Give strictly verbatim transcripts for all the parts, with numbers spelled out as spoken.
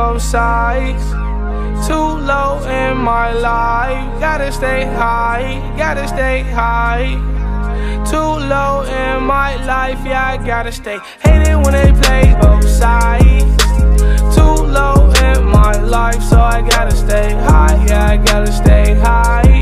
both sides. Too low in my life, gotta stay high, gotta stay high. Too low in my life, yeah, I gotta stay. Hate it when they play both sides. Too low in my life, so I gotta stay high, yeah, I gotta stay high.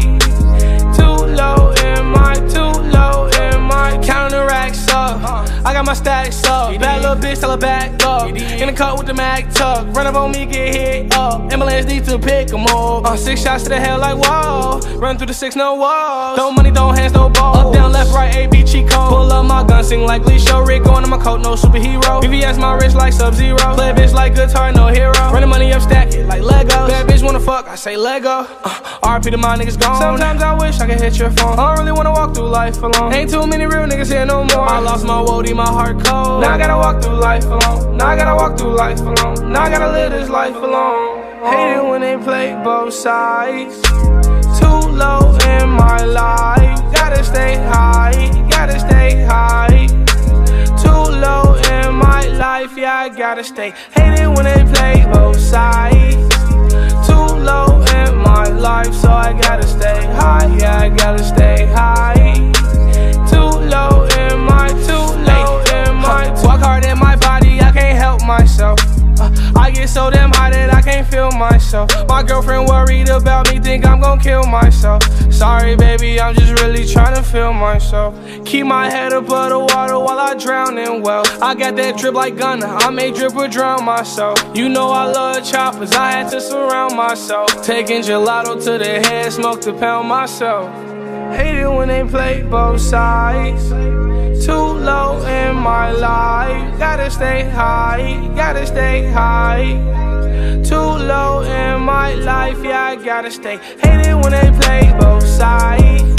Too low in my, too low in my. Counting the racks up, I got my stacks up. Bad little bitch, tell her back up. In the cut with the mag tuck, run up on me, get hit up. Ambulance need to pick 'em up. Uh, six shots to the head like whoa. Run through the six, no walls. Throw money, throw hands, no balls. Up, down, left, right, A, B, cheat code. Pull up my gun, sing like Lee Show. Rick on my coat, no superhero. V V S my wrist like Sub-Zero. Play a bitch like guitar, no hero. Run the money up, stack it like Legos. Bad bitch wanna fuck, I say Lego. uh, R P to my niggas gone. Sometimes I wish I could hit your phone. I don't really wanna walk through life alone. Ain't too many real niggas here no more. I lost my woody, my heart cold. Now I gotta walk through life alone. Now I gotta walk through life alone. Now I gotta live this life alone. Hate it when they play both sides. Too low in my life, gotta stay high, gotta stay high. Too low in my life, yeah, I gotta stay. Hate it when they play both sides. Too low in my life, so I gotta stay high, yeah, I gotta stay high. Too low in my, too low in my. Walk hard in my body, I can't help myself. Uh, I get so damn high that I can't feel myself. My girlfriend worried about me, think I'm gon' kill myself. Sorry baby, I'm just really trying to feel myself. Keep my head above the water while I drown in well. I got that drip like Gunna, I may drip or drown myself. You know I love choppers, I had to surround myself. Taking gelato to the head, smoke to pound myself. Hate it when they play both sides. Too low in my life, gotta stay high, gotta stay high. Too low in my life, yeah, I gotta stay. Hate it when they play both sides.